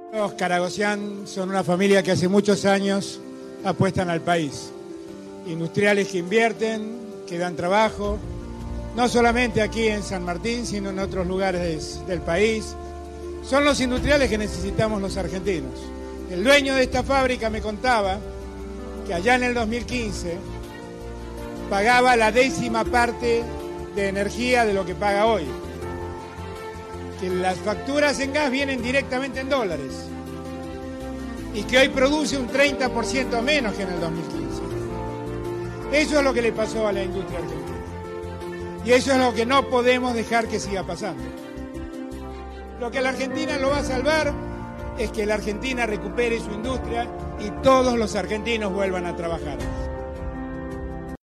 Los Karagossian son una familia que hace muchos años apuestan al país. Industriales que invierten, que dan trabajo, no solamente aquí en San Martín, sino en otros lugares del país. Son los industriales que necesitamos los argentinos. El dueño de esta fábrica me contaba que allá en el 2015 pagaba la 10ª parte de energía de lo que paga hoy. Que las facturas en gas vienen directamente en dólares y que hoy produce un 30% menos que en el 2015. Eso es lo que le pasó a la industria argentina. Y eso es lo que no podemos dejar que siga pasando. Lo que a la Argentina lo va a salvar es que la Argentina recupere su industria y todos los argentinos vuelvan a trabajar.